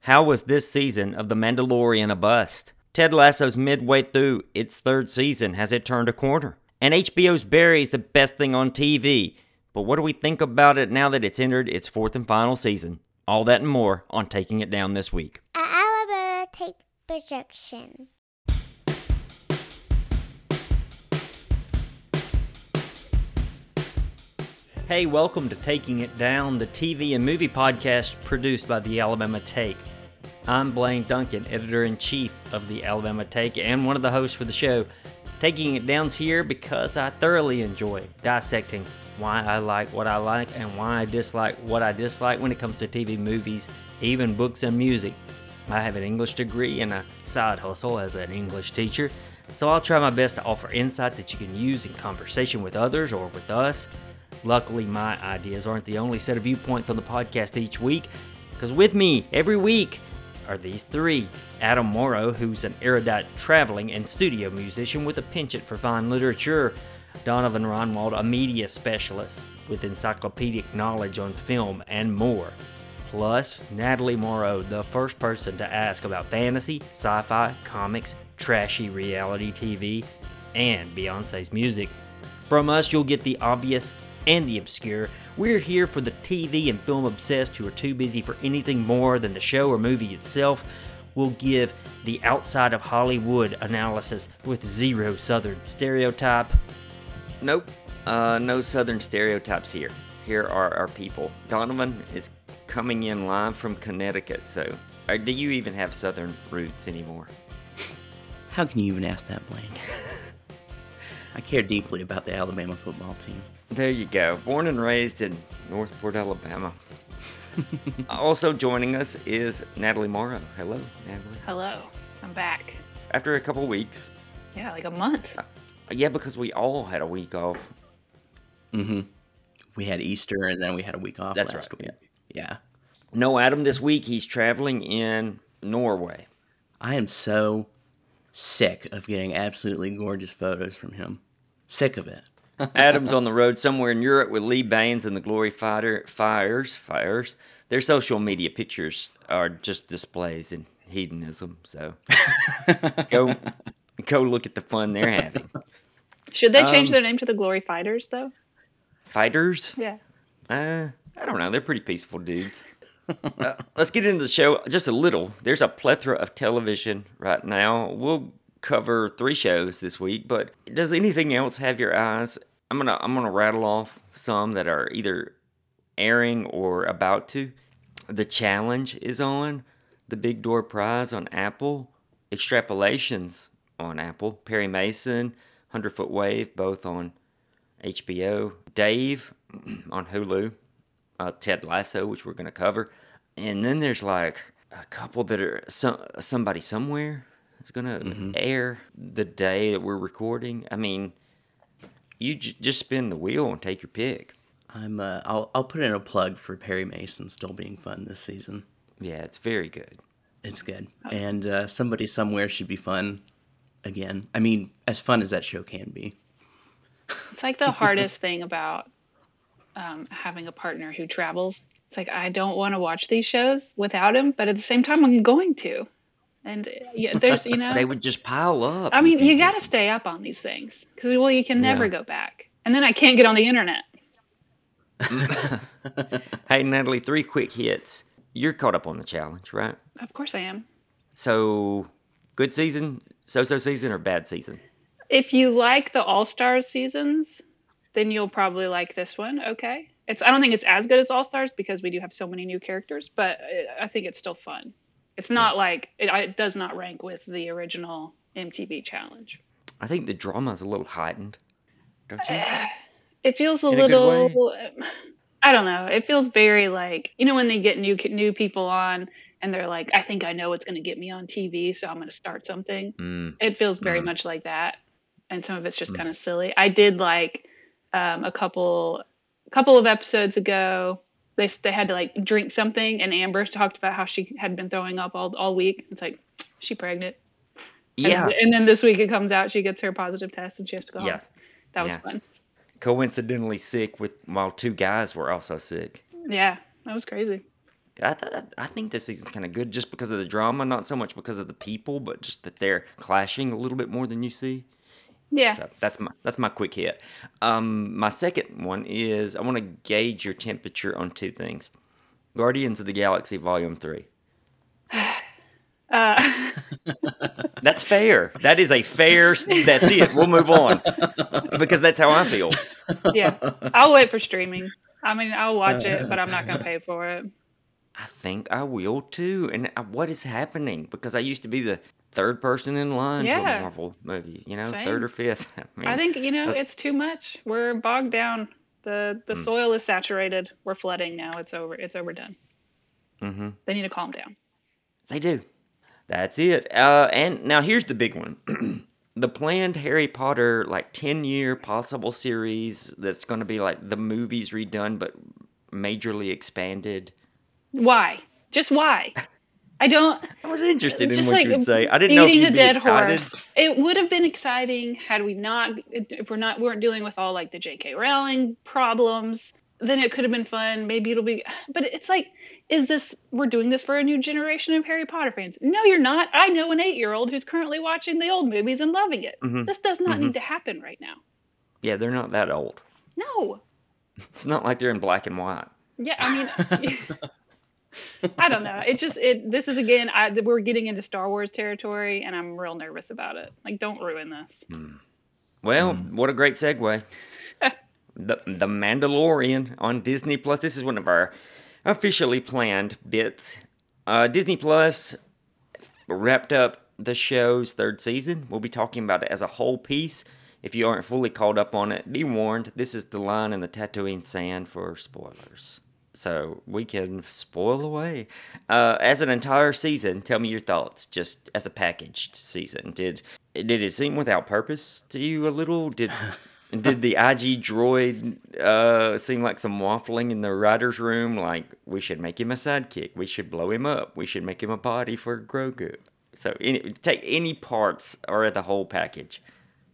How was this season of The Mandalorian a bust? Ted Lasso's midway through its third season. Has it turned a corner? And HBO's Barry is the best thing on TV. But what do we think about it now that it's entered its fourth and final season? All that and more on Taking It Down this week. Alabama Take Projection. Hey, welcome to Taking It Down, the TV and movie podcast produced by the Alabama Take. I'm Blaine Duncan, editor-in-chief of the Alabama Take and one of the hosts for the show. Taking It Down's here because I thoroughly enjoy dissecting why I like what I like and why I dislike what I dislike when it comes to TV, movies, even books and music. I have an English degree and a side hustle as an English teacher, so I'll try my best to offer insight that you can use in conversation with others or with us. Luckily, my ideas aren't the only set of viewpoints on the podcast each week, because with me every week are these three. Adam Morrow, who's an erudite traveling and studio musician with a penchant for fine literature. Donovan Ronwald, a media specialist with encyclopedic knowledge on film and more. Plus, Natalie Morrow, the first person to ask about fantasy, sci-fi, comics, trashy reality TV, and Beyonce's music. From us, you'll get the obvious and the obscure. We're here for the TV and film obsessed who are too busy for anything more than the show or movie itself. We'll give the outside of Hollywood analysis with zero Southern stereotype. Nope, no Southern stereotypes here. Here are our people. Donovan is coming in live from Connecticut, so do you even have Southern roots anymore? How can you even ask that, Blaine? I care deeply about the Alabama football team. There you go. Born and raised in Northport, Alabama. Also joining us is Natalie Morrow. Hello, Natalie. Hello. I'm back. After a couple weeks. Yeah, like a month. Yeah, because we all had a week off. Mm-hmm. We had Easter and then we had a week off last week. Yeah. No Adam this week. He's traveling in Norway. I am so sick of getting absolutely gorgeous photos from him. Sick of it. Adam's on the road somewhere in Europe with Lee Baines and the Glory Fires. Their social media pictures are just displays in hedonism, so go look at the fun they're having. Should they change their name to the Glory Fighters, though? Fighters? Yeah. I don't know. They're pretty peaceful dudes. Let's get into the show just a little. There's a plethora of television right now. We'll cover 3 shows this week, but does anything else have your eyes? I'm gonna rattle off some that are either airing or about to. The Challenge is on. The Big Door Prize on Apple. Extrapolations on Apple. Perry Mason, 100-Foot Wave, both on HBO. Dave on Hulu. Ted Lasso, which we're going to cover. And then there's like a couple that are Somebody Somewhere is going to air the day that we're recording. I mean, you just spin the wheel and take your pick. I'll put in a plug for Perry Mason still being fun this season. Yeah, it's very good. It's good. And Somebody Somewhere should be fun again. I mean, as fun as that show can be. It's like the hardest thing about having a partner who travels. It's like, I don't want to watch these shows without him, but at the same time, I'm going to. And there's, they would just pile up. I mean, you got to stay up on these things because, well, you can never go back. And then I can't get on the internet. Hey, Natalie, 3 quick hits. You're caught up on The Challenge, right? Of course I am. So, good season, so-so season, or bad season? If you like the All-Stars seasons, then you'll probably like this one. Okay. I don't think it's as good as All-Stars because we do have so many new characters, but I think it's still fun. It's not like, it does not rank with the original MTV Challenge. I think the drama is a little heightened, don't you? It feels a In little, a good way? I don't know. It feels very like, when they get new people on and they're like, I think I know what's going to get me on TV, so I'm going to start something. It feels very much like that. And some of it's just kind of silly. I did like a couple of episodes ago, they had to like drink something, and Amber talked about how she had been throwing up all week. It's like, she pregnant. Yeah. And then this week it comes out, she gets her positive test and she has to go home. That was fun. Coincidentally sick while 2 guys were also sick. Yeah, that was crazy. I think this season's kind of good just because of the drama, not so much because of the people, but just that they're clashing a little bit more than you see. Yeah. So that's my quick hit. My second one is I want to gauge your temperature on two things: Guardians of the Galaxy Volume 3. That's fair. That is a fair. That's it. We'll move on because that's how I feel. Yeah. I'll wait for streaming. I mean, I'll watch it, but I'm not going to pay for it. I think I will too. And what is happening? Because I used to be the third person in line to a Yeah. Marvel movie. Same. Third or fifth. I think, it's too much. We're bogged down. The soil is saturated. We're flooding now. It's over. It's overdone. Mm-hmm. They need to calm down. They do. That's it. And now here's the big one. The planned Harry Potter 10-year possible series that's going to be like the movies redone but majorly expanded. Why? Just why? I was interested in just what you'd say. I didn't know if beating you'd a be dead excited. horse. It would have been exciting had we not, if we weren't dealing with all the J.K. Rowling problems. Then it could have been fun. Maybe it'll be, but it's we're doing this for a new generation of Harry Potter fans. No, you're not. I know an 8-year-old who's currently watching the old movies and loving it. Mm-hmm. This does not need to happen right now. Yeah, they're not that old. No. It's not like they're in black and white. Yeah, I mean, I don't know. This is again, we're getting into Star Wars territory, and I'm real nervous about it. Don't ruin this. Well, what a great segue. The Mandalorian on Disney Plus. This is one of our officially planned bits. Disney Plus wrapped up the show's third season. We'll be talking about it as a whole piece. If you aren't fully caught up on it, be warned. This is the line in the Tatooine sand for spoilers. So we can spoil away. As an entire season, tell me your thoughts, just as a packaged season. Did it seem without purpose to you a little? Did the IG droid seem like some waffling in the writer's room? Like, we should make him a sidekick. We should blow him up. We should make him a body for Grogu. So take any parts or the whole package.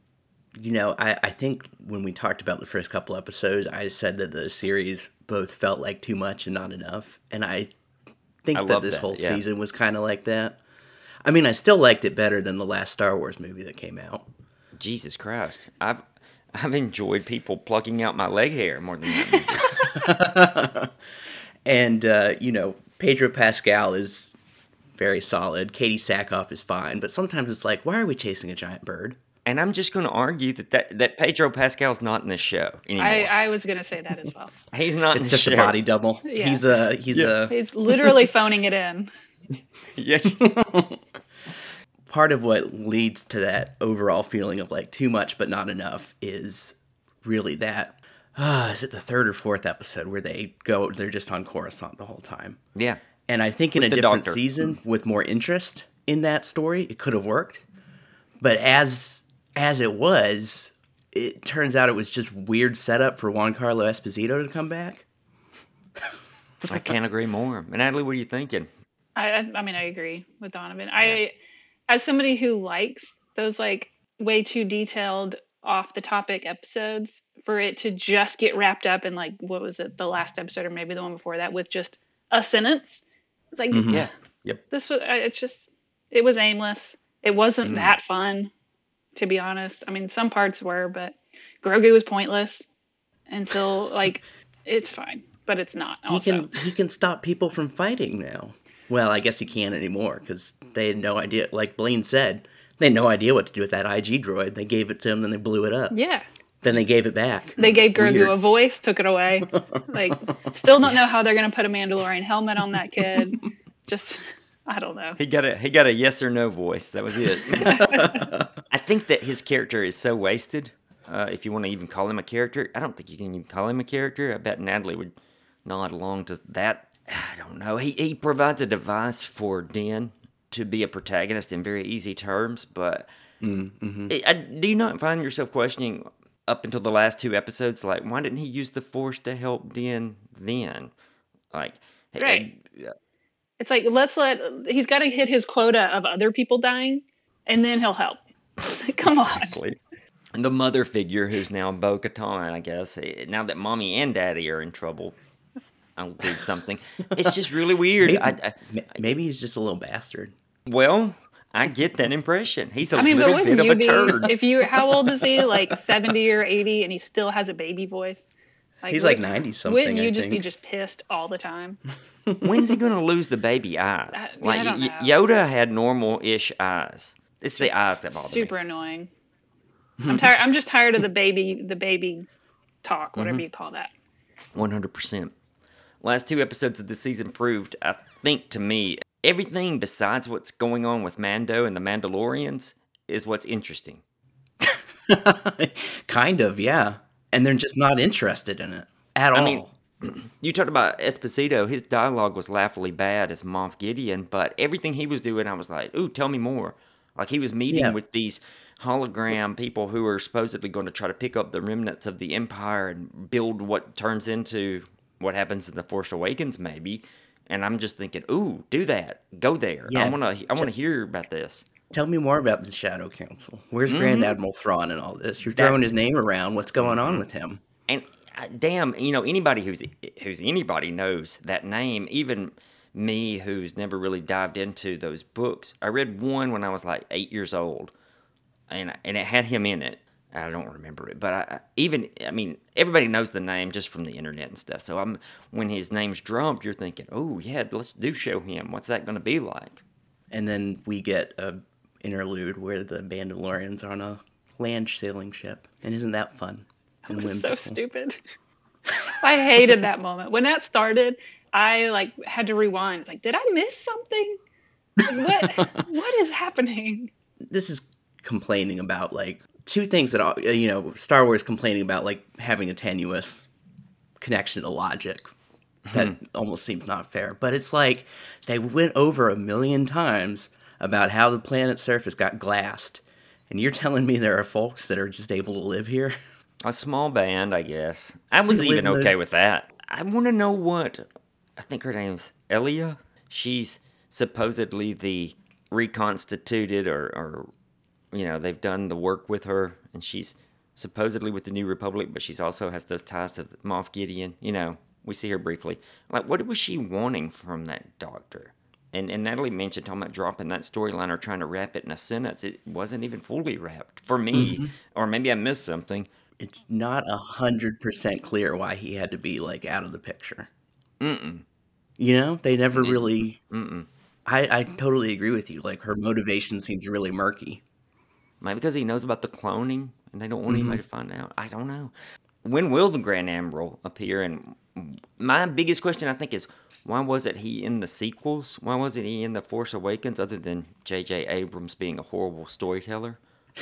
I think when we talked about the first couple episodes, I said that the series both felt like too much and not enough. And I think that this whole season was kind of like that. I mean, I still liked it better than the last Star Wars movie that came out. Jesus Christ. I've enjoyed people plucking out my leg hair more than that. And, Pedro Pascal is very solid. Katie Sackhoff is fine. But sometimes it's like, why are we chasing a giant bird? And I'm just going to argue that Pedro Pascal's not in this show anymore. I was going to say that as well. He's not in the show. It's just a body double. Yeah. He's literally phoning it in. Yes. Part of what leads to that overall feeling of too much but not enough is really that, is it the third or fourth episode where they're just on Coruscant the whole time? Yeah. And I think in a different season with more interest in that story, it could have worked. But as it was, it turns out it was just weird setup for Giancarlo Esposito to come back. I can't agree more. And Natalie, what are you thinking? I mean, I agree with Donovan. As somebody who likes those way too detailed off the topic episodes, for it to just get wrapped up in what was it, the last episode or maybe the one before that with just a sentence. It's yeah. Yep. This was, it was aimless. It wasn't that fun, to be honest. I mean, some parts were, but Grogu was pointless until it's fine, but it's not. Also. He can stop people from fighting now. Well, I guess he can't anymore because they had no idea. Like Blaine said, they had no idea what to do with that IG droid. They gave it to him, then they blew it up. Yeah. Then they gave it back. They gave Grogu a voice, took it away. Still don't know how they're going to put a Mandalorian helmet on that kid. Just, I don't know. He got a yes or no voice. That was it. I think that his character is so wasted. If you want to even call him a character, I don't think you can even call him a character. I bet Natalie would nod along to that. I don't know. He provides a device for Din to be a protagonist in very easy terms, but do you not find yourself questioning up until the last two episodes, why didn't he use the Force to help Din then? Right. It's he's got to hit his quota of other people dying, and then he'll help. Come on. And the mother figure, who's now Bo-Katan, I guess, now that mommy and daddy are in trouble. I'll do something. It's just really weird. Maybe he's just a little bastard. Well, I get that impression. He's a little bit of a turd. How old is he? Like 70 or 80, and he still has a baby voice? He's like 90-something, Wouldn't you just be pissed all the time? When's he going to lose the baby eyes? I don't know. Yoda had normal-ish eyes. It's the eyes that bother me. Super annoying. I'm tired. I'm just tired of the baby talk, whatever you call that. 100%. Last 2 episodes of this season proved, I think to me, everything besides what's going on with Mando and the Mandalorians is what's interesting. Kind of, yeah. And they're just not interested in it at all. I mean, you talked about Esposito. His dialogue was laughably bad as Moff Gideon, but everything he was doing, I was like, ooh, tell me more. Like he was meeting with these hologram people who are supposedly going to try to pick up the remnants of the Empire and build what turns into what happens in The Force Awakens, maybe. And I'm just thinking, ooh, do that. Go there. Yeah. I want to hear about this. Tell me more about the Shadow Council. Where's Grand Admiral Thrawn and all this? You're throwing his name around. What's going on with him? And damn, anybody who's anybody knows that name, even me who's never really dived into those books. I read one when I was like 8 years old, and it had him in it. I don't remember it, but everybody knows the name just from the internet and stuff. So when his name's dropped, you're thinking, oh yeah, let's show him. What's that going to be like? And then we get a interlude where the Mandalorians are on a land sailing ship, and isn't that fun? That was so stupid. I hated that moment when that started. I had to rewind. Like, did I miss something? What is happening? This is complaining about two things that Star Wars complaining about having a tenuous connection to logic. That almost seems not fair. But it's like they went over 1 million times about how the planet's surface got glassed. And you're telling me there are folks that are just able to live here? A small band, I guess. I was even okay with that. I want to know what... I think her name's Elia. She's supposedly the reconstituted or they've done the work with her. And she's supposedly with the New Republic, but she's also has those ties to Moff Gideon. We see her briefly. What was she wanting from that doctor? And Natalie mentioned talking about dropping that storyline or trying to wrap it in a sentence. It wasn't even fully wrapped for me. Or maybe I missed something. It's not 100% clear why he had to be out of the picture. They never really. I totally agree with you. Her motivation seems really murky. Maybe because he knows about the cloning and they don't want anybody to find out. I don't know. When will the Grand Admiral appear? And my biggest question, I think, is why wasn't he in the sequels? Why wasn't he in The Force Awakens other than J.J. Abrams being a horrible storyteller?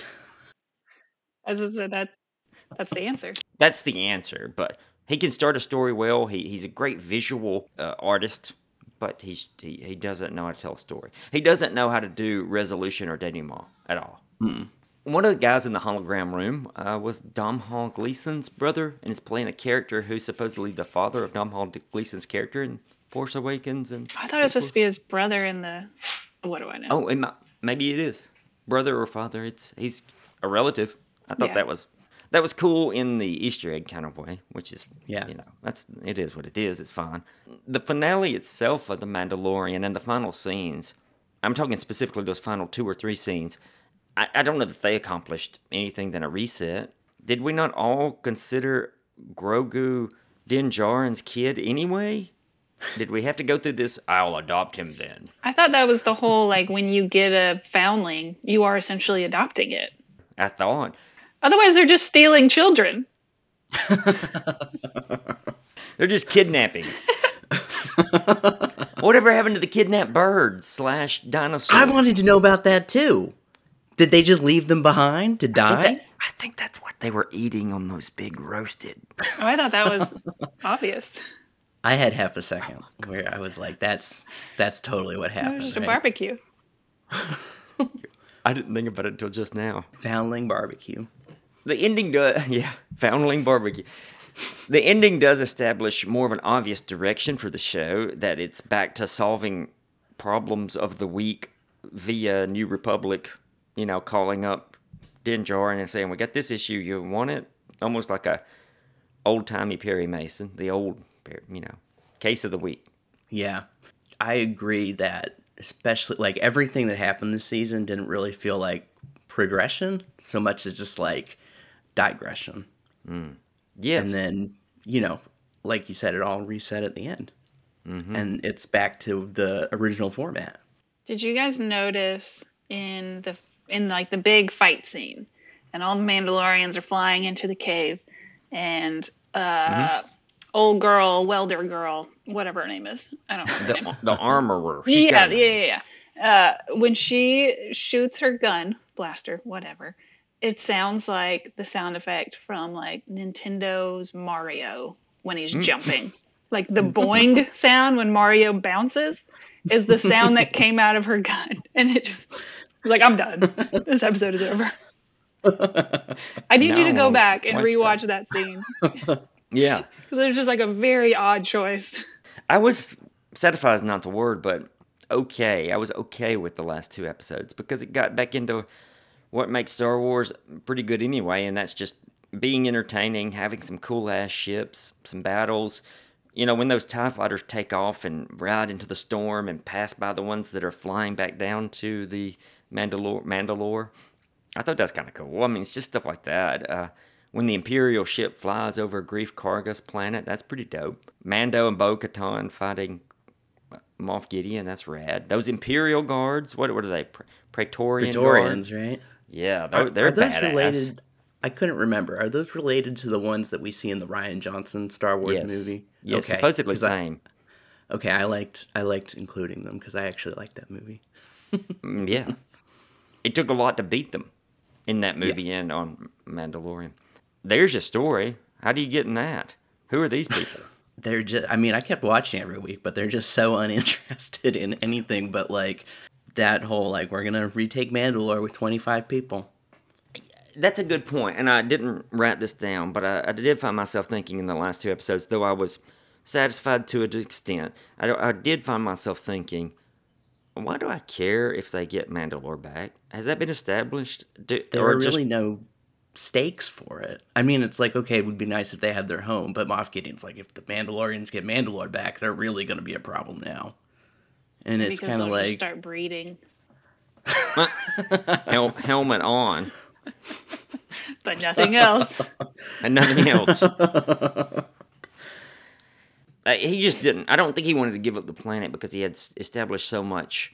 As I said, that's the answer. That's the answer, but he can start a story well. He's a great visual artist, but he doesn't know how to tell a story. He doesn't know how to do resolution or denouement at all. One of the guys in the hologram room was Domhnall Gleeson's brother, and is playing a character who's supposedly the father of Domhnall Gleeson's character in Force Awakens. And I thought it was supposed to be his brother in the... What do I know? Oh, maybe it is. Brother or father. He's a relative. I thought that was cool in the Easter egg kind of way, which is, it is what it is. It's fine. The finale itself of The Mandalorian and the final scenes, I'm talking specifically those final 2 or 3 scenes, I don't know that they accomplished anything than a reset. Did we not all consider Grogu Din Djarin's kid anyway? Did we have to go through this, I'll adopt him then? I thought that was the whole, when you get a foundling, you are essentially adopting it. I thought. Otherwise, they're just stealing children. They're just kidnapping. Whatever happened to the kidnapped bird / dinosaur? I wanted to know about that too. Did they just leave them behind to die? I think that's what they were eating on those big roasted. Oh, I thought that was obvious. I had half a second where I was like, that's totally what happened. It was just a barbecue. I didn't think about it until just now. Foundling barbecue. The ending does, foundling barbecue. The ending does establish more of an obvious direction for the show, that it's back to solving problems of the week via New Republic, calling up Din Djarin and saying, we got this issue, you want it? Almost like a old-timey Perry Mason, the old, Case of the week. Yeah. I agree that especially like everything that happened this season didn't really feel like progression so much as just like digression. Yes. And then, like you said, it all reset at the end. And it's back to the original format. Did you guys notice in like the big fight scene, and all the Mandalorians are flying into the cave, and old girl, welder girl, whatever her name is, I don't know her name. The armorer. Yeah. When she shoots her gun, blaster, whatever, it sounds like the sound effect from like Nintendo's Mario when he's jumping. Like the boing sound when Mario bounces is the sound that came out of her gun. And it just was like, I'm done. This episode is over. I need you to go back and rewatch that scene. Yeah. Because there's just like a very odd choice. I was, satisfied is not the word, but okay. I was okay with the last 2 episodes because it got back into what makes Star Wars pretty good anyway, and that's just being entertaining, having some cool-ass ships, some battles. When those TIE fighters take off and ride into the storm and pass by the ones that are flying back down to the Mandalore, I thought that's kind of cool. I mean, it's just stuff like that. When the Imperial ship flies over Greef Karga's planet, that's pretty dope. Mando and Bo-Katan fighting Moff Gideon, that's rad. Those Imperial guards, what are they? Praetorians, guards? Right? Yeah, they're are those badass. Related? I couldn't remember. Are those related to the ones that we see in the Rian Johnson Star Wars movie? Yes, okay. Supposedly same. I liked including them because I actually liked that movie. Yeah. It took a lot to beat them in that movie and on Mandalorian. There's your story. How do you get in that? Who are these people? They're just, I kept watching every week, but they're just so uninterested in anything but like that whole, like, we're going to retake Mandalore with 25 people. That's a good point, and I didn't write this down, but I did find myself thinking in the last 2 episodes, though I was satisfied to an extent, I did find myself thinking, why do I care if they get Mandalore back? Has that been established? There are really no stakes for it. I mean, it's like, okay, it would be nice if they had their home, but Moff Gideon's like, if the Mandalorians get Mandalore back, they're really going to be a problem now. And it's kind of like... start breeding. Helmet on. But nothing else. And nothing else. He just didn't. I don't think he wanted to give up the planet because he had established so much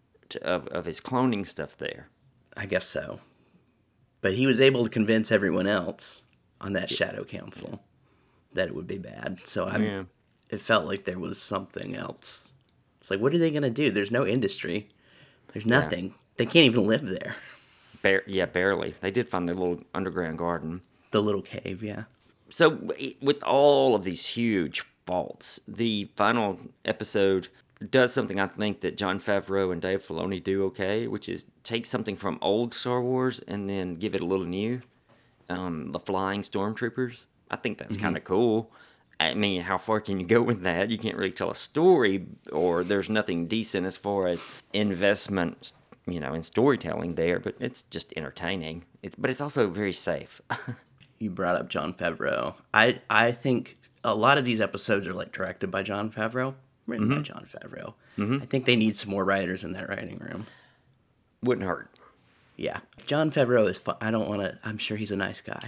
of his cloning stuff there. I guess so. But he was able to convince everyone else on that Shadow Council that it would be bad. So it felt like there was something else. It's like, what are they going to do? There's no industry. There's nothing. Yeah. They can't even live there. Barely. They did find their little underground garden. The little cave, yeah. So with all of these huge faults, the final episode does something I think that Jon Favreau and Dave Filoni do okay, which is take something from old Star Wars and then give it a little new. The flying stormtroopers. I think that's kind of cool. I mean, how far can you go with that? You can't really tell a story, or there's nothing decent as far as investment, in storytelling there, but it's just entertaining. But it's also very safe. You brought up Jon Favreau. I think a lot of these episodes are like directed by Jon Favreau, written by Jon Favreau. I think they need some more writers in that writing room. Wouldn't hurt. Yeah. Jon Favreau is fun. I'm sure he's a nice guy.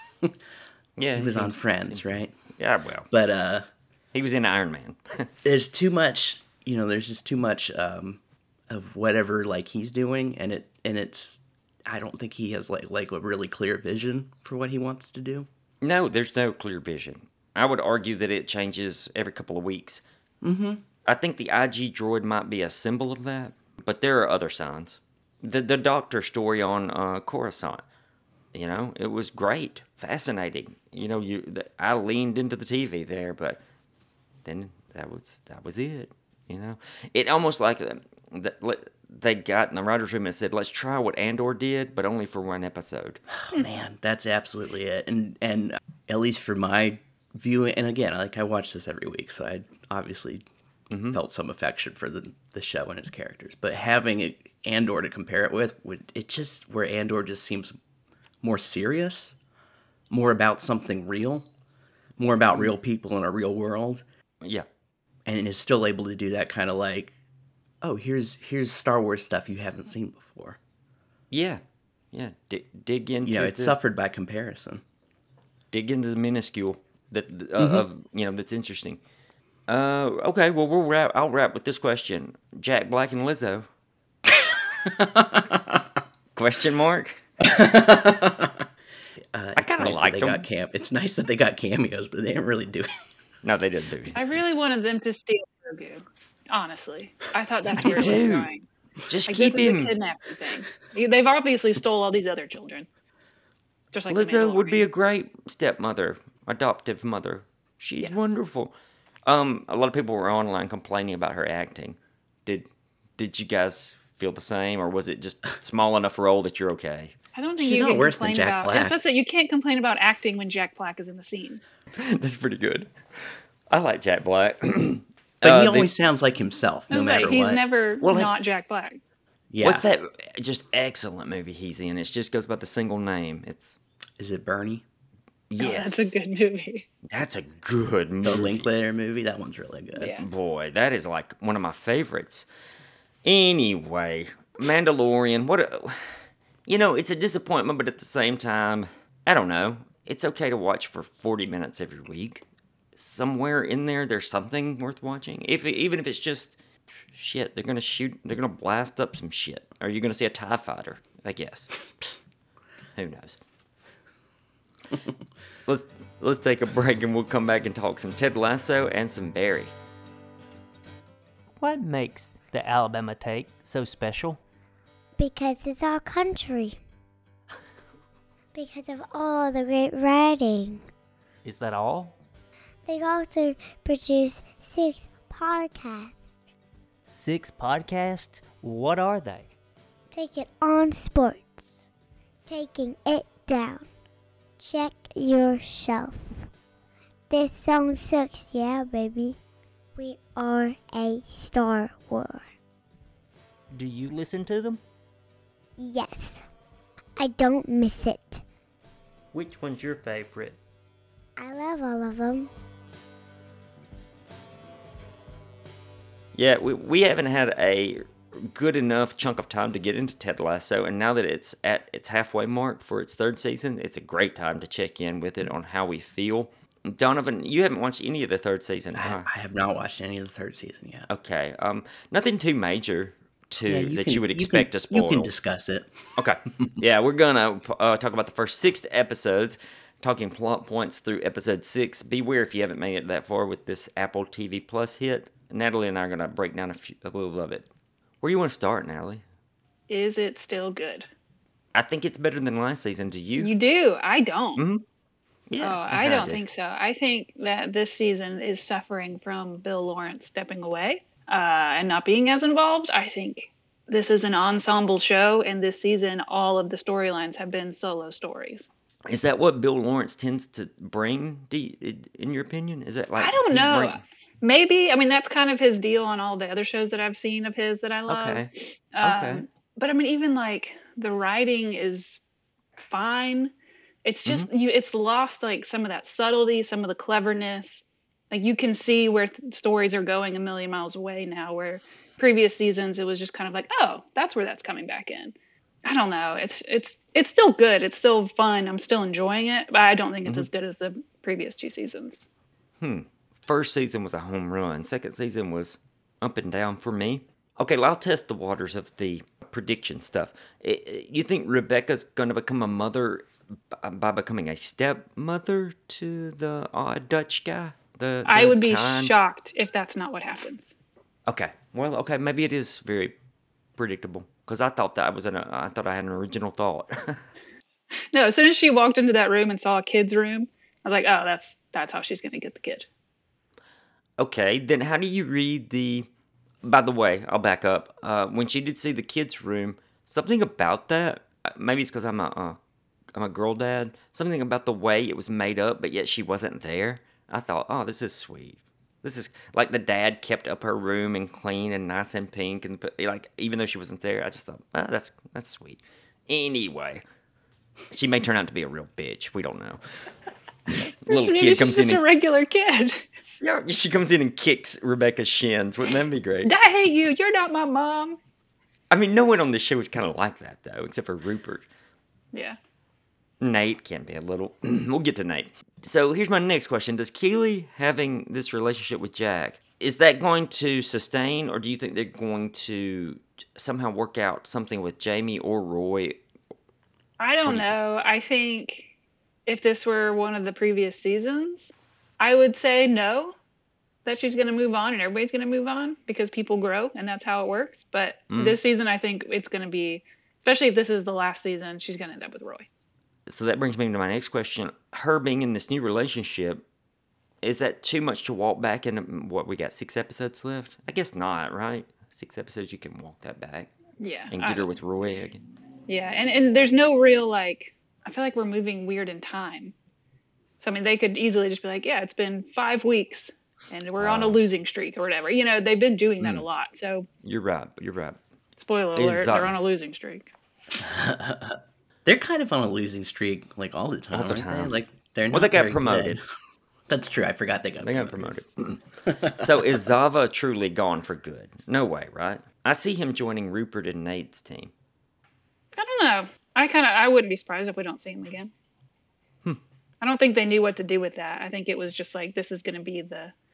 Yeah. He was on Friends, right? Yeah, well. But he was in Iron Man. There's too much, there's just too much of whatever like he's doing, and it's I don't think he has like a really clear vision for what he wants to do. No, there's no clear vision. I would argue that it changes every couple of weeks. I think the IG droid might be a symbol of that, but there are other signs. The Doctor story on Coruscant, it was great, fascinating. I leaned into the TV there, but then that was it. It almost like they got in the writer's room and said, let's try what Andor did, but only for one episode. Oh, man, that's absolutely it. And at least for my viewing, and again, I watch this every week, so I obviously felt some affection for the show and its characters. But having Andor to compare it with, where Andor just seems more serious, more about something real, more about real people in a real world. Yeah. and is still able to do that kind of like, oh, here's Star Wars stuff you haven't seen before. Yeah. Dig into. It suffered by comparison. Dig into the minuscule of that's interesting. Okay, well I'll wrap with this question: Jack Black and Lizzo. Question mark. I kind of like them. It's nice that they got cameos, but they didn't really do it. No, they didn't do it. I really wanted them to steal Grogu. Honestly, I thought that's where it was going. Just keep him. This is a kidnapping thing. They've obviously stole all these other children. Just like Lizzo would be a great stepmother, adoptive mother. She's wonderful. A lot of people were online complaining about her acting. Did you guys feel the same, or was it just small enough role that you're okay? I don't think you can complain about. That's it. You can't complain about acting when Jack Black is in the scene. That's pretty good. I like Jack Black. But he always sounds like himself, no matter what. He's never not Jack Black. Yeah. What's that just excellent movie he's in? It just goes by the single name. Is it Bernie? Yes. Oh, that's a good movie. That's a good movie. The Linklater movie? That one's really good. Yeah. Boy, that is like one of my favorites. Anyway, Mandalorian, it's a disappointment, but at the same time, I don't know. It's okay to watch for 40 minutes every week. Somewhere in there's something worth watching. Even if it's just shit, they're gonna blast up some shit. Or you're gonna see a TIE fighter, I guess. Who knows? Let's take a break and we'll come back and talk some Ted Lasso and some Barry. What makes the Alabama Take so special? Because it's our country. Because of all the great writing. Is that all? They also produce 6 podcasts. 6 podcasts? What are they? Take it on sports. Taking it down. Check your shelf. This song sucks, yeah, baby. We are a Star Wars. Do you listen to them? Yes. I don't miss it. Which one's your favorite? I love all of them. Yeah, we haven't had a good enough chunk of time to get into Ted Lasso, and now that it's at its halfway mark for its 3rd season, it's a great time to check in with it on how we feel. Donovan, you haven't watched any of the 3rd season, huh? I have not watched any of the 3rd season yet. Okay, nothing too major you would expect to spoil. You can discuss it. Okay, yeah, we're gonna talk about the first 6 episodes, talking plot points through episode 6. Beware if you haven't made it that far with this Apple TV Plus hit. Natalie and I are gonna break down a little of it. Where do you want to start, Natalie? Is it still good? I think it's better than last season. Do you? You do. I don't. Mm-hmm. Yeah. Oh, I don't think so. I think that this season is suffering from Bill Lawrence stepping away and not being as involved. I think this is an ensemble show, and this season, all of the storylines have been solo stories. Is that what Bill Lawrence tends to bring, in your opinion? Is that like... I don't know. Maybe. I mean, that's kind of his deal on all the other shows that I've seen of his that I love. Okay. But I mean, even like the writing is fine. It's just, it's lost like some of that subtlety, some of the cleverness. Like you can see where stories are going a million miles away now, where previous seasons it was just kind of like, oh, that's where that's coming back in. I don't know. It's still good. It's still fun. I'm still enjoying it, but I don't think it's as good as the previous 2 seasons. First season was a home run. Second season was up and down for me. Okay, well, I'll test the waters of the prediction stuff. You think Rebecca's going to become a mother by becoming a stepmother to the odd Dutch guy? I would be shocked if that's not what happens. Okay, well, okay, maybe it is very predictable because I thought that I thought I had an original thought. No, as soon as she walked into that room and saw a kid's room, I was like, oh, that's how she's going to get the kid. Okay, then how do you read the... By the way, I'll back up. When she did see the kids' room, something about that, maybe it's because I'm a girl dad, something about the way it was made up, but yet she wasn't there. I thought, oh, this is sweet. This is like the dad kept up her room and clean and nice and pink, and like even though she wasn't there, I just thought, oh, that's sweet. Anyway, she may turn out to be a real bitch. We don't know. Little kid comes in. She's just a regular kid. Yeah, she comes in and kicks Rebecca's shins. Wouldn't that be great? I hate you. You're not my mom. I mean, no one on this show is kind of like that, though, except for Rupert. Yeah. Nate can be a little. We'll get to Nate. So here's my next question. Does Keeley having this relationship with Jack, is that going to sustain, or do you think they're going to somehow work out something with Jamie or Roy? I don't know. I think if this were one of the previous seasons, I would say no, that she's going to move on and everybody's going to move on because people grow and that's how it works. But this season, I think it's going to be, especially if this is the last season, she's going to end up with Roy. So that brings me to my next question. Her being in this new relationship, is that too much to walk back in? What, we got 6 episodes left? I guess not, right? 6 episodes, you can walk that back. Yeah. And get her with Roy again. Yeah, and there's no real, like, I feel like we're moving weird in time. So, I mean, they could easily just be like, yeah, it's been 5 weeks, and we're on a losing streak or whatever. You know, they've been doing that a lot, so. You're right. Spoiler alert, they're on a losing streak. They're kind of on a losing streak, like, all the time. They? Like, they're not they got promoted. Good. That's true. I forgot they got promoted. So is Zava truly gone for good? No way, right? I see him joining Rupert and Nate's team. I don't know. I wouldn't be surprised if we don't see him again. I don't think they knew what to do with that. I think it was just like, this is going to be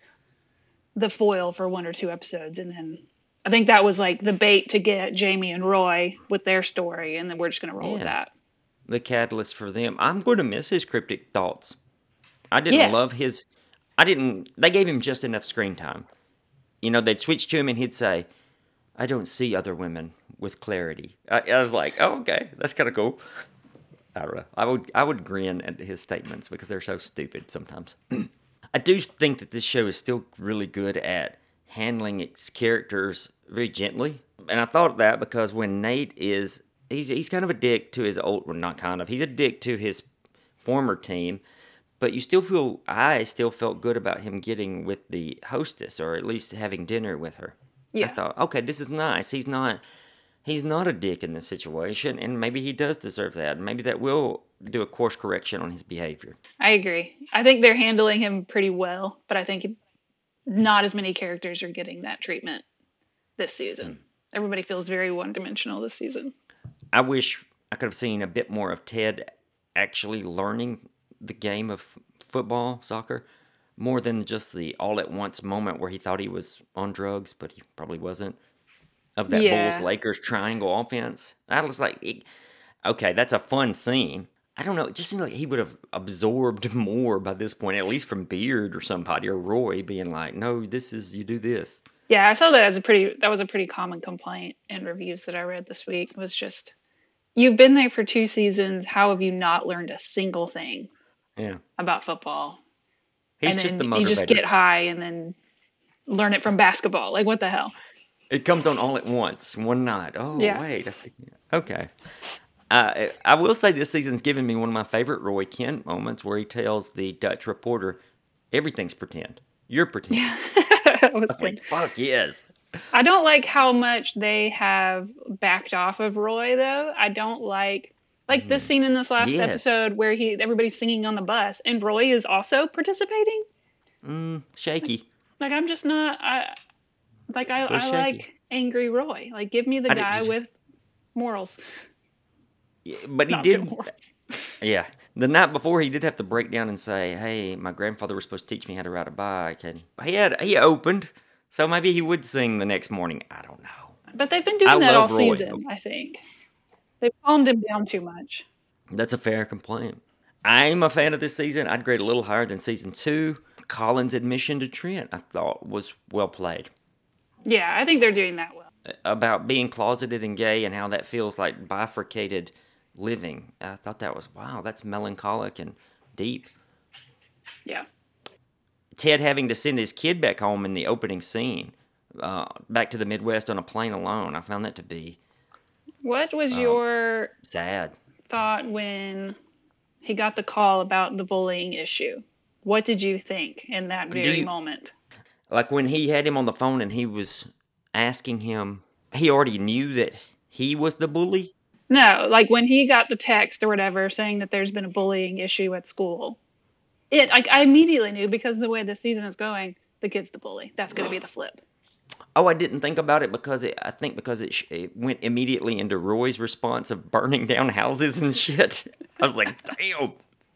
the foil for 1 or 2 episodes. And then I think that was like the bait to get Jamie and Roy with their story. And then we're just going to roll with that. The catalyst for them. I'm going to miss his cryptic thoughts. I didn't love his... They gave him just enough screen time. You know, they'd switch to him and he'd say, I don't see other women with clarity. I was like, oh, okay, that's kind of cool. I don't know. I would grin at his statements because they're so stupid sometimes. I do think that this show is still really good at handling its characters very gently. And I thought of that because when Nate is... He's kind of a dick to his old... Well, not kind of. He's a dick to his former team. But I still felt good about him getting with the hostess, or at least having dinner with her. Yeah. I thought, okay, this is nice. He's not a dick in this situation, and maybe he does deserve that. Maybe that will do a course correction on his behavior. I agree. I think they're handling him pretty well, but I think not as many characters are getting that treatment this season. Everybody feels very one-dimensional this season. I wish I could have seen a bit more of Ted actually learning the game of football, soccer, more than just the all-at-once moment where he thought he was on drugs, but he probably wasn't, of that Bulls-Lakers triangle offense. I was like, okay, that's a fun scene. I don't know, it just seemed like he would have absorbed more by this point, at least from Beard or somebody, or Roy being like, no, you do this. Yeah, I saw that that was a pretty common complaint in reviews that I read this week. It was just, you've been there for 2 seasons, how have you not learned a single thing? About football? He's just the motivator. You just get high and then learn it from basketball. Like, what the hell? It comes on all at once, one night. Oh, wait. Okay. I will say this season's given me one of my favorite Roy Kent moments where he tells the Dutch reporter, everything's pretend. You're pretend. I was like, fuck yes. I don't like how much they have backed off of Roy, though. I don't like this scene in this last episode where everybody's singing on the bus and Roy is also participating. Shaky. Like, I'm just not. I like angry Roy. Like, give me the guy with morals. Yeah, but he did. Yeah, the night before he did have to break down and say, "Hey, my grandfather was supposed to teach me how to ride a bike," and he opened. So maybe he would sing the next morning. I don't know. But they've been doing that all season, I think. They've calmed him down too much. That's a fair complaint. I'm a fan of this season. I'd grade a little higher than season 2. Colin's admission to Trent, I thought, was well played. Yeah, I think they're doing that well. About being closeted and gay and how that feels like bifurcated living. I thought that was, wow, that's melancholic and deep. Yeah. Ted having to send his kid back home in the opening scene, back to the Midwest on a plane alone. I found that to be... What was your sad thought when he got the call about the bullying issue? What did you think in that very moment? Like when he had him on the phone and he was asking him, he already knew that he was the bully? No, like when he got the text or whatever saying that there's been a bullying issue at school. I immediately knew because of the way the season is going, the kid's the bully. That's going to be the flip. Oh, I didn't think about it because it went immediately into Roy's response of burning down houses and shit. I was like, damn.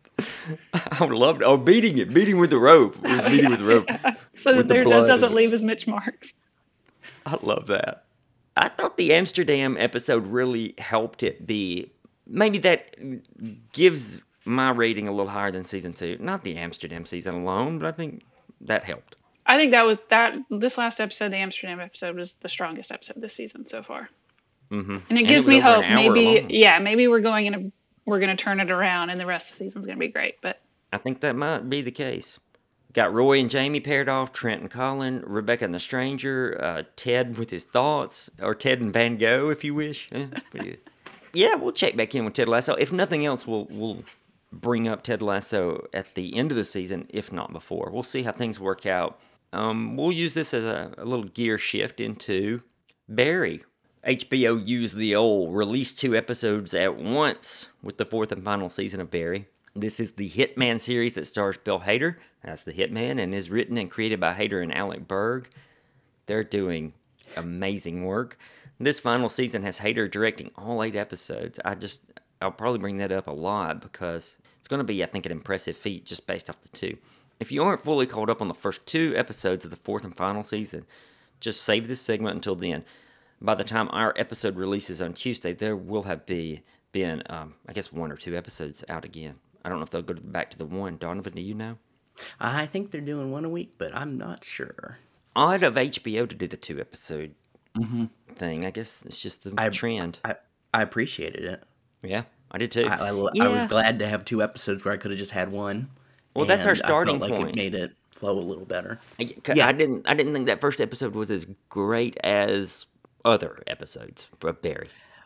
I would love to. Oh, beating with the rope. It was beating with the rope. Yeah. So that there doesn't leave as much marks. I love that. I thought the Amsterdam episode really helped it be. Maybe that gives my rating a little higher than season 2. Not the Amsterdam season alone, but I think that helped. I think this last episode, the Amsterdam episode, was the strongest episode this season so far. Mm-hmm. And it gives me hope. Maybe we're going to turn it around, and the rest of the season's going to be great. But I think that might be the case. Got Roy and Jamie paired off, Trent and Colin, Rebecca and the Stranger, Ted with his thoughts, or Ted and Van Gogh, if you wish. Yeah, we'll check back in with Ted Lasso. If nothing else, we'll bring up Ted Lasso at the end of the season, if not before. We'll see how things work out. We'll use this as a little gear shift into Barry. HBO used the old release 2 episodes at once with the 4th and final season of Barry. This is the Hitman series that stars Bill Hader as the Hitman and is written and created by Hader and Alec Berg. They're doing amazing work. This final season has Hader directing all 8 episodes. I'll probably bring that up a lot because it's going to be, I think, an impressive feat just based off the 2. If you aren't fully caught up on the first 2 episodes of the 4th and final season, just save this segment until then. By the time our episode releases on Tuesday, there will have been, I guess, 1 or 2 episodes out again. I don't know if they'll go back to the 1. Donovan, do you know? I think they're doing 1 a week, but I'm not sure. Odd of HBO to do the 2 episode thing. I guess it's just the trend. I appreciated it. Yeah, I did too. I was glad to have 2 episodes where I could have just had 1. Well, that's our starting point. It made it flow a little better. Yeah, I didn't think that first episode was as great as other episodes of Barry.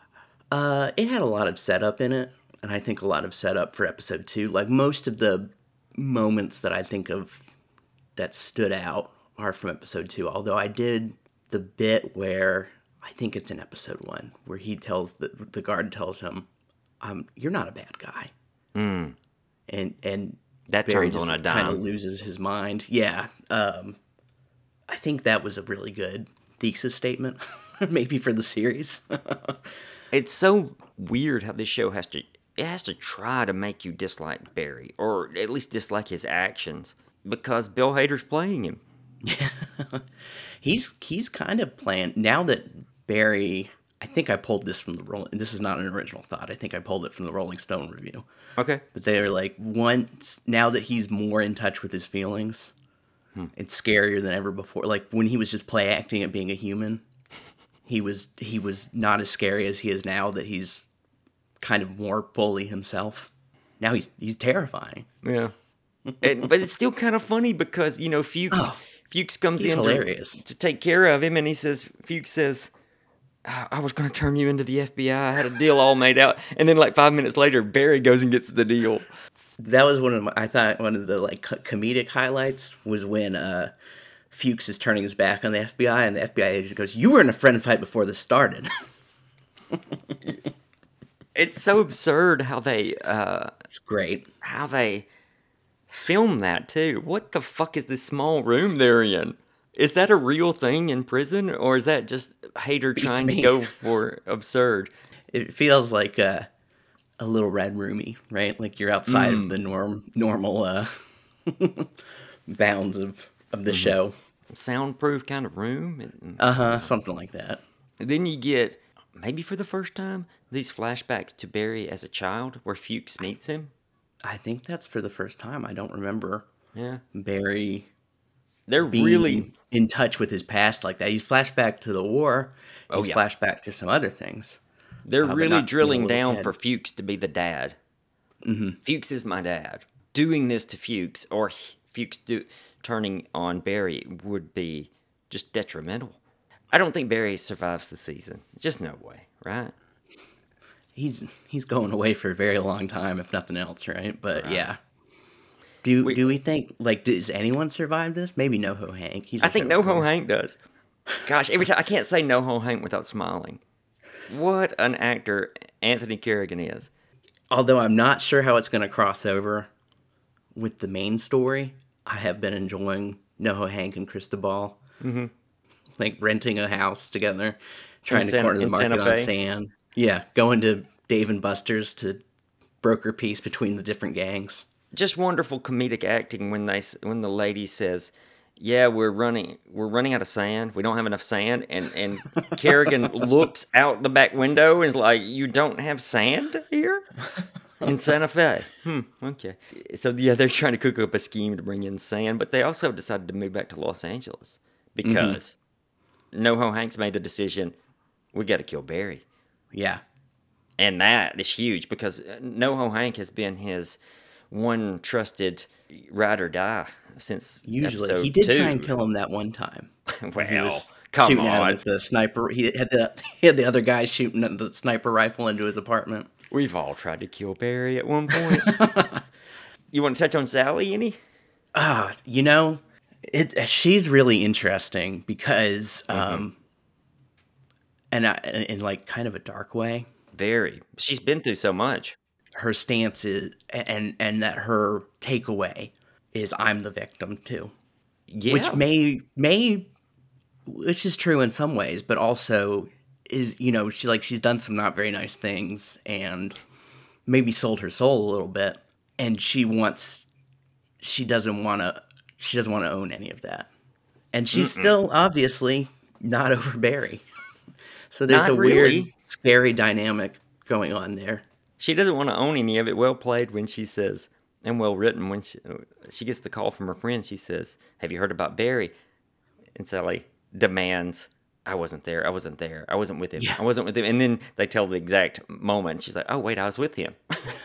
It had a lot of setup in it, and I think a lot of setup for episode 2. Like most of the moments that I think of that stood out are from episode 2. Although I did the bit where I think it's in episode 1 where he tells the guard tells him, "You're not a bad guy," and that Barry turns on a just dime. kind of loses his mind. Yeah, I think that was a really good thesis statement, maybe for the series. It's so weird how this show has to try to make you dislike Barry, or at least dislike his actions, because Bill Hader's playing him. Yeah, he's kind of playing now that Barry. I think I pulled this from the Rolling. This is not an original thought. I think I pulled it from the Rolling Stone review. Okay, but they are like, now that he's more in touch with his feelings, it's scarier than ever before. Like when he was just play acting at being a human, he was not as scary as he is now that he's kind of more fully himself. Now he's terrifying. Yeah, but it's still kind of funny because Fuchs comes in to take care of him, and Fuchs says, "I was going to turn you into the FBI. I had a deal all made out." And then like 5 minutes later, Barry goes and gets the deal. That was one of the like comedic highlights was when Fuchs is turning his back on the FBI, and the FBI agent goes, "You were in a friend fight before this started." It's so absurd how they... it's great. How they film that, too. What the fuck is this small room they're in? Is that a real thing in prison, or is that just Hader trying to go for absurd? It feels like a little red roomy, right? Like you're outside of the normal bounds of the show. Soundproof kind of room? Something like that. And then you get, maybe for the first time, these flashbacks to Barry as a child where Fuchs meets him. I think that's for the first time. I don't remember Barry... They're really in touch with his past like that. He's flashback to the war. He's flashback to some other things. They're really drilling down for Fuchs to be the dad. Mm-hmm. Fuchs is my dad. Doing this to Fuchs, or Fuchs turning on Barry, would be just detrimental. I don't think Barry survives the season. Just no way, right? He's going away for a very long time, if nothing else, right? But yeah. Do we think, like, does anyone survive this? Maybe NoHo Hank. I think NoHo Hank does. Gosh, every time I can't say NoHo Hank without smiling. What an actor Anthony Carrigan is. Although I'm not sure how it's going to cross over with the main story, I have been enjoying NoHo Hank and Cristobal. Mm-hmm. Like renting a house together, trying to corner the market on sand. Yeah, going to Dave and Buster's to broker peace between the different gangs. Just wonderful comedic acting when the lady says, "Yeah, we're running out of sand. We don't have enough sand." And Kerrigan looks out the back window and is like, "You don't have sand here in Santa Fe?" Okay. So yeah, they're trying to cook up a scheme to bring in sand, but they also decided to move back to Los Angeles because NoHo Hanks made the decision, we got to kill Barry. Yeah. And that is huge because NoHo Hank has been his one trusted ride or die since usually episode he did 2. Try and kill him that one time. Well, come on. With the sniper, he had the other guy shooting the sniper rifle into his apartment. We've all tried to kill Barry at one point. You want to touch on Sally any? She's really interesting because, and in like kind of a dark way. Very. She's been through so much. Her stance is, and that her takeaway is, I'm the victim too. Yeah. Which is true in some ways, but also is, she's done some not very nice things and maybe sold her soul a little bit. And she doesn't want to own any of that. And she's still obviously not over Barry. So there's weird, scary dynamic going on there. She doesn't want to own any of it. Well played when she says, and well written when she gets the call from her friend. She says, "Have you heard about Barry?" And Sally demands, I wasn't there. I wasn't with him. Yeah. I wasn't with him. And then they tell the exact moment. She's like, "Oh, wait, I was with him."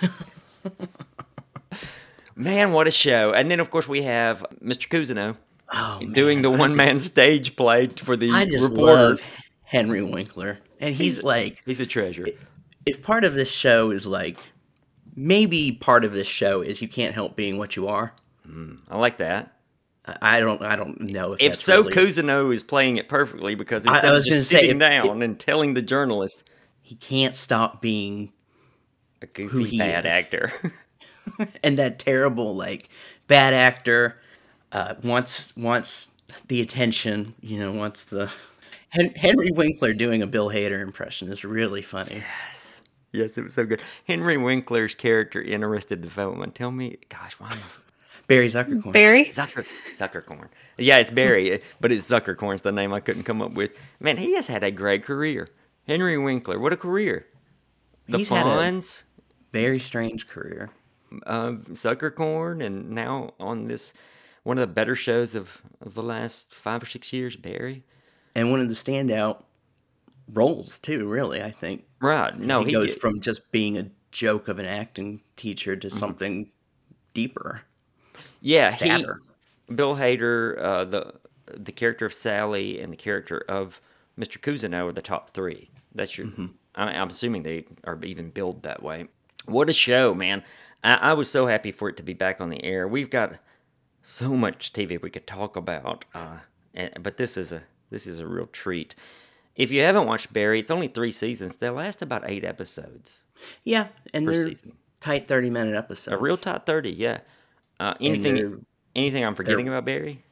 Man, what a show. And then, of course, we have Mr. Cousineau doing the one-man stage play for the I just reporter. Love Henry Winkler. And he's a treasure. If part of this show is maybe part of this show is you can't help being what you are. I like that. I don't know if so. Really... Cousineau is playing it perfectly because instead of just sitting down and telling the journalist, he can't stop being a goofy bad actor. And that terrible bad actor wants the attention. Wants the Henry Winkler doing a Bill Hader impression is really funny. Yes, it was so good. Henry Winkler's character in Arrested Development. Tell me, gosh, why am I... Barry Zuckercorn. Barry? Zuckercorn. Yeah, it's Barry, but it's Zuckercorn's the name I couldn't come up with. Man, he has had a great career. Henry Winkler, what a career. He's had a very strange career. Zuckercorn, and now on this, one of the better shows of the last 5 or 6 years, Barry. And one of the standout roles, too, really, I think. Right. No, he goes from just being a joke of an acting teacher to something deeper. Yeah, Bill Hader, the character of Sally and the character of Mr. Cousineau are the top 3. That's your. I'm assuming they are even billed that way. What a show, man! I was so happy for it to be back on the air. We've got so much TV we could talk about, but this is a real treat. If you haven't watched Barry, it's only 3 seasons. They last about 8 episodes. Yeah, and they're tight 30-minute episodes. A real tight 30, yeah. Anything I'm forgetting about Barry?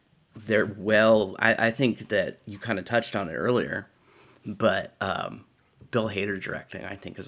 I think that you kind of touched on it earlier, but Bill Hader directing, I think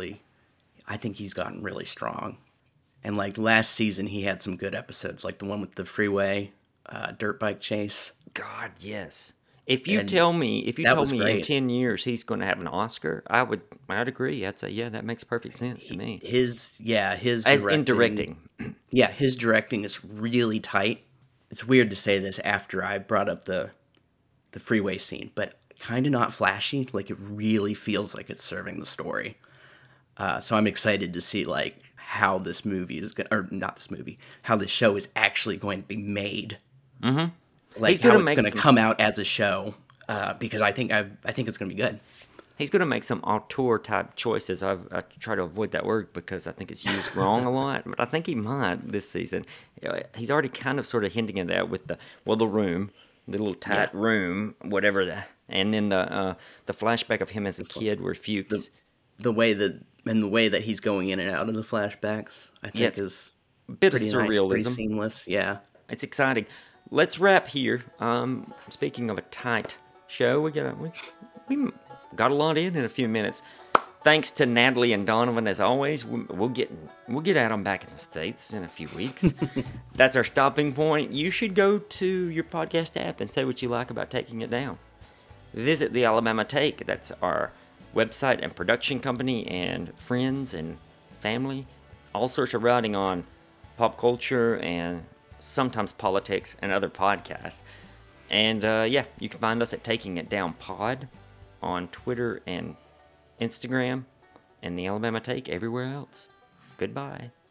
he's gotten really strong. And last season, he had some good episodes, like the one with the freeway dirt bike chase. God, yes. If you told me in 10 years he's going to have an Oscar, I'd agree. I'd say, yeah, that makes perfect sense to me. His directing. Yeah, his directing is really tight. It's weird to say this after I brought up the freeway scene, but kind of not flashy. It really feels like it's serving the story. So I'm excited to see how this movie is how this show is actually going to be made. Mm-hmm. How it's going to come out as a show, because I think it's going to be good. He's going to make some auteur type choices. I try to avoid that word because I think it's used wrong a lot, but I think he might this season. He's already kind of sort of hinting at that with the room, the little tight room, whatever that, and then the flashback of him as a kid where Fuchs. The way that he's going in and out of the flashbacks, I think is bit pretty of surrealism. Nice, pretty seamless, yeah. It's exciting. Let's wrap here. Speaking of a tight show, we got a lot in a few minutes. Thanks to Natalie and Donovan, as always. We'll get at them back in the States in a few weeks. That's our stopping point. You should go to your podcast app and say what you like about Taking It Down. Visit the Alabama Take. That's our website and production company and friends and family. All sorts of writing on pop culture and sometimes politics and other podcasts. And you can find us at Taking It Down Pod on Twitter and Instagram, and the Alabama Take everywhere else. Goodbye.